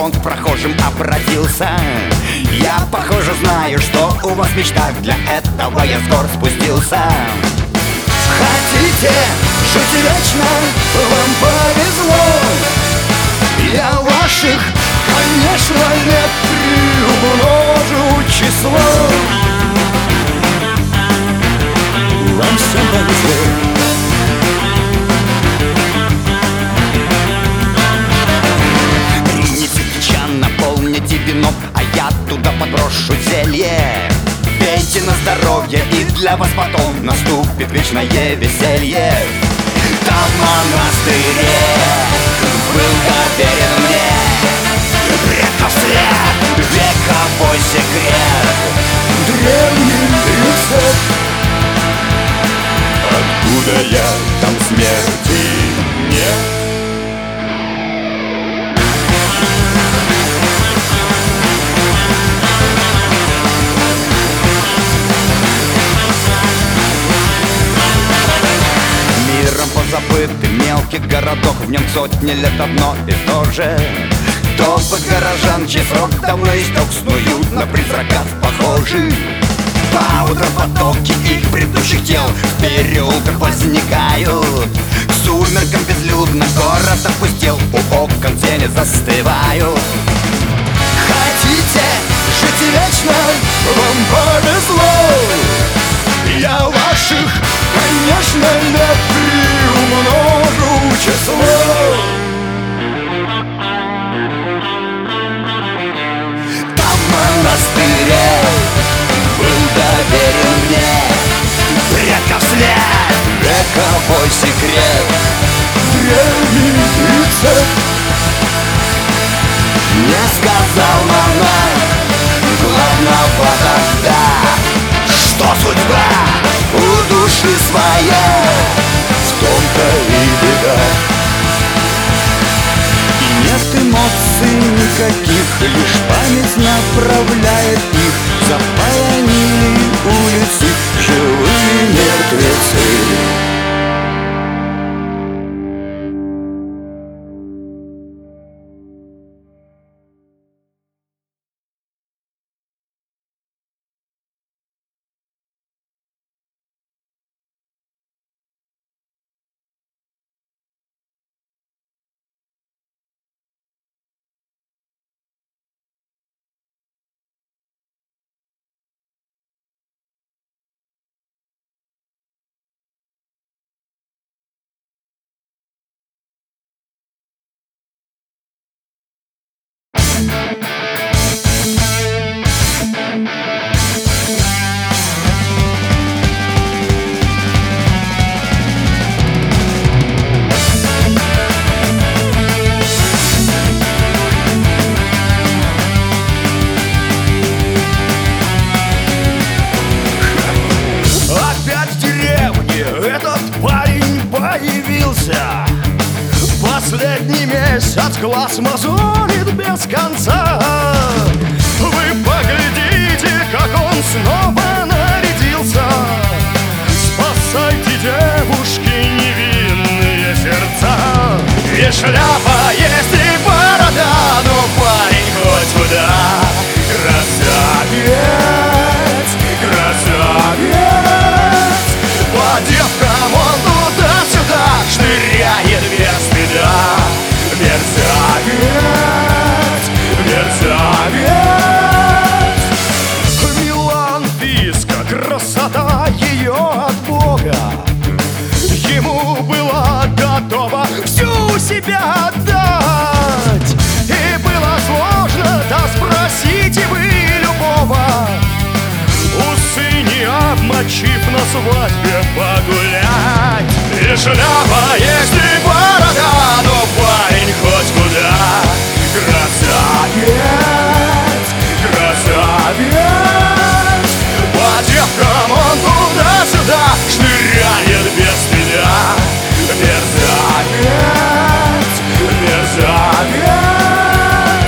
он к прохожим обратился: я, похоже, знаю, что у вас в мечтах, для этого я с гор спустился. Хотите жить вечно, вам повезло. Я ваших, конечно, не приумножу число. Вам всем повезло. Принесите чан, наполните вином, а я туда подброшу зелье. Пейте на здоровье, и для вас потом наступит вечное веселье. Там в монастыре был доверен мне предков след, вековой секрет, древний рецепт. Откуда я, там смерти нет. Позабытый мелкий городок, в нем сотни лет одно и то же. Толпы горожан, чей срок давно истек, снуют на призраков похожи. По утрам потоки их предыдущих тел в переулках возникают. К сумеркам безлюдно город опустел, у окон тени застывают. Хотите жить вечно, вам повезло. Я ваших, конечно, не приумножу число. Там в монастыре был доверен мне предков след, вековой секрет, древний рецепт. Не сказал монах главного тогда, что судьба у души своя, в том-то и беда. И нет эмоций никаких, лишь память направляет их. Заполонили улицы живые мертвецы. Последний месяц глаз мозолит без конца. Вы поглядите, как он снова нарядился. Спасайте, девушки, невинные сердца. И шляпа есть, и борода, но парень хоть куда. Красавец, красавец. По девкам он туда-сюда шныряет без стыда. Мерзавец, мерзавец. Милан Фиско, красота ее от Бога. Ему было готово всю себя отдать. И было сложно, да спросите вы любого. Усы не обмочив, на свадьбе погулять. И шляпа есть, и борода, но парень хоть куда. Красавец, красавец. По девкам он туда-сюда шныряет без стыда. Мерзавец, мерзавец.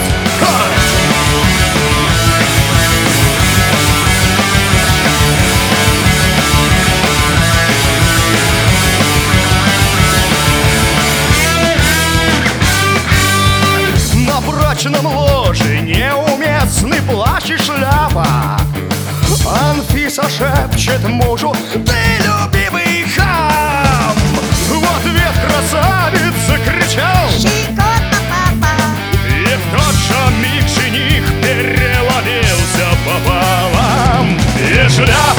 шепчет мужу: ты любимый хам. В ответ красавец закричал: щекотно, папа. и в тот же миг жених переломился пополам. И шляпа